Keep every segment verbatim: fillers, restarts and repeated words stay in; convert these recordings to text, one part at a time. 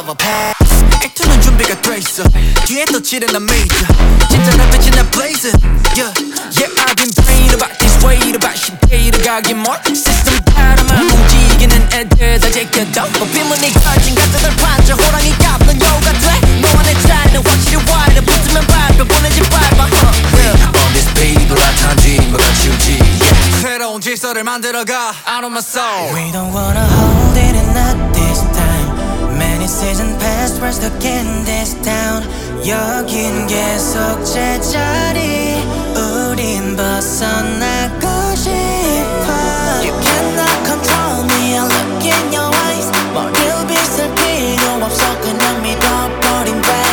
of a pass. 액터는 준비가 돼 있어. 뒤에 또 지른 난 major. 진짜 나 빛이 나 blazing. Yeah, yeah, I've been praying about this way. about 십대일을 가긴 뭘 시스템 따라만 움직이는 애들 다 제껴도 빗문이 걸진 가짜들 반져 호랑이 갚는 여우가 돼. 너와 내 차이는 확실히 와이드. 붙으면 밟혀 보내지 밟아. On this beat 돌아탄 dream과 같이 우지. 새로운 질서를 만들어가 out of my soul. We don't wanna hold it in not this time. Many seasons past, we're stuck in this town. 여긴 계속 제자리. 우린 벗어나고 싶어. You cannot control me. I look in your eyes. 머리를 빗을 필요 없어. 그냥 믿어버린 back.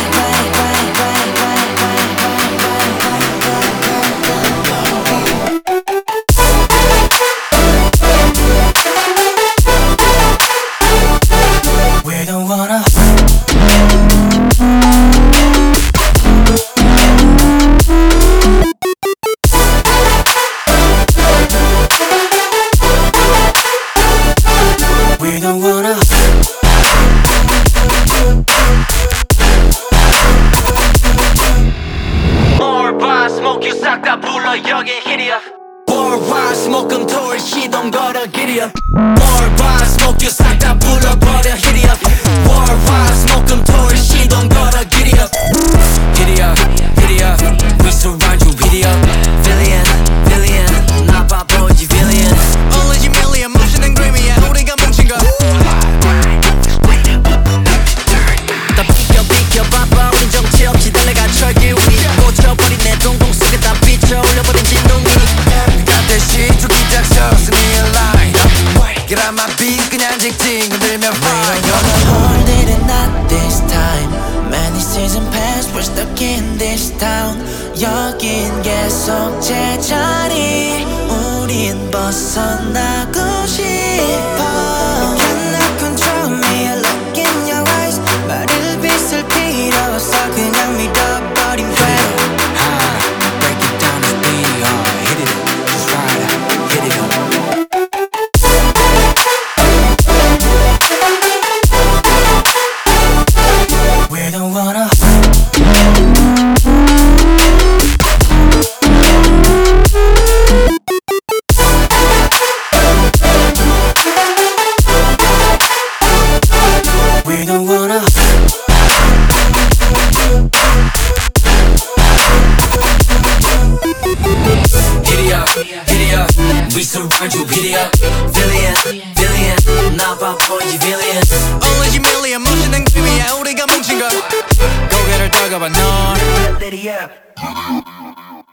We don't wanna. We don't wanna. More bar smoke you 싹 다 불러 여긴 hit이야. More bar smoke 금토일 시동 걸어 giddy up. More bar smoke you 싹 다 불러버려 hit이 up. More bar smoke 금토일 시동 걸어 giddy up. Giddy up, giddy up. We surround you giddy up. Villain, villain. 나 바보지 villain. Only a million motion and creamy야. 우리가 뭉친 거. 다 비켜 비켜 바빠. 우린 정치 없이 달려가 철길 위. 꽂혀버린 내 동공 속에 다 비춰 올려버린 진동이. 듯이 두기 작서 쓰니 line up. Get out my beat 그냥 직진 건들면 fine. We don't wanna hold it in not this time. Many seasons past, we're stuck in this town. 여긴 계속 제자리. 우린 벗어나고 싶어. You cannot control me. I look in your eyes. 말을 빗을 필요 없어. 그냥 믿어버린 거야. Break it down to speed, uh, hit it up, just ride it, hit it up. We don't wanna. We don't wanna. Giddy up, giddy up. We surround you, giddy up. Villain, villain. 나 바보지 villain. Only a million motion and creamy야. 우리가 뭉친 거. 고개를 떨궈봐 넌. Giddy up.